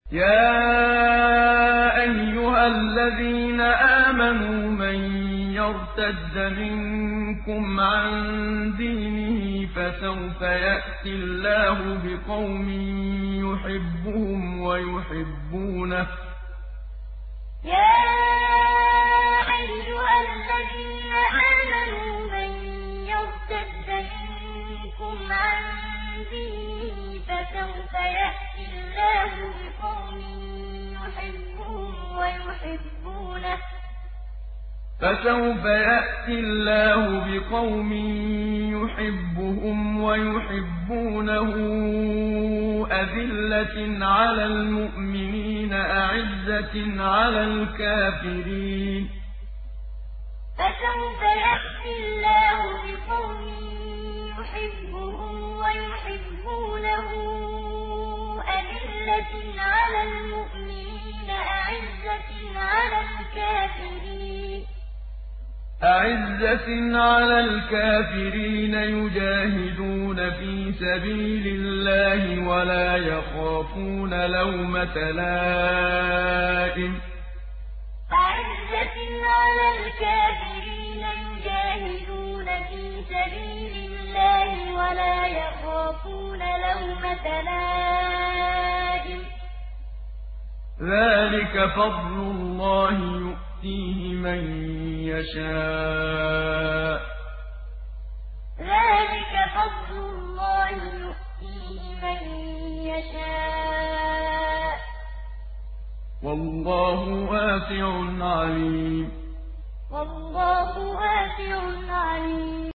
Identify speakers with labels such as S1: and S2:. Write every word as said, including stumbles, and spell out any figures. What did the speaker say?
S1: يَا أَيُّهَا الَّذِينَ آمَنُوا مَن يَرْتَدَّ مِنكُمْ عَن دِينِهِ فَسَوْفَ يَأْتِي اللَّهُ بِقَوْمٍ يُحِبُّهُمْ وَيُحِبُّونَهُ
S2: فسوف يأتي الله بقوم يحبهم ويحبونه
S1: فَسَوْفَ يَأْتِي اللَّهُ بِقَوْمٍ يُحِبُّهُمْ وَيُحِبُّونَهُ أَذِلَّةٍ عَلَى الْمُؤْمِنِينَ أَعِزَّةٍ عَلَى الْكَافِرِينَ
S2: فسوف يأتي الله بقوم يحبهم ويحبونه أذلة على المؤمنين أعزة على الكافرين
S1: أَعِزَّةٍ عَلَى الْكَافِرِينَ يُجَاهِدُونَ فِي سَبِيلِ اللَّهِ وَلَا يَخَافُونَ لَوْمَةَ لَائِمٍ
S2: أعزة على الكافرين يجاهدون في سبيل الله ولا يخافون لومة لائم
S1: ذَٰلِكَ فَضْلُ اللَّهِ يُؤْتِيهِ مَن يَشَاءُ ۚ
S2: ذلك فضل الله يؤتيه من يشاء
S1: وَاللَّهُ وَاسِعٌ عَلِيمٌ
S2: والله واسع عليم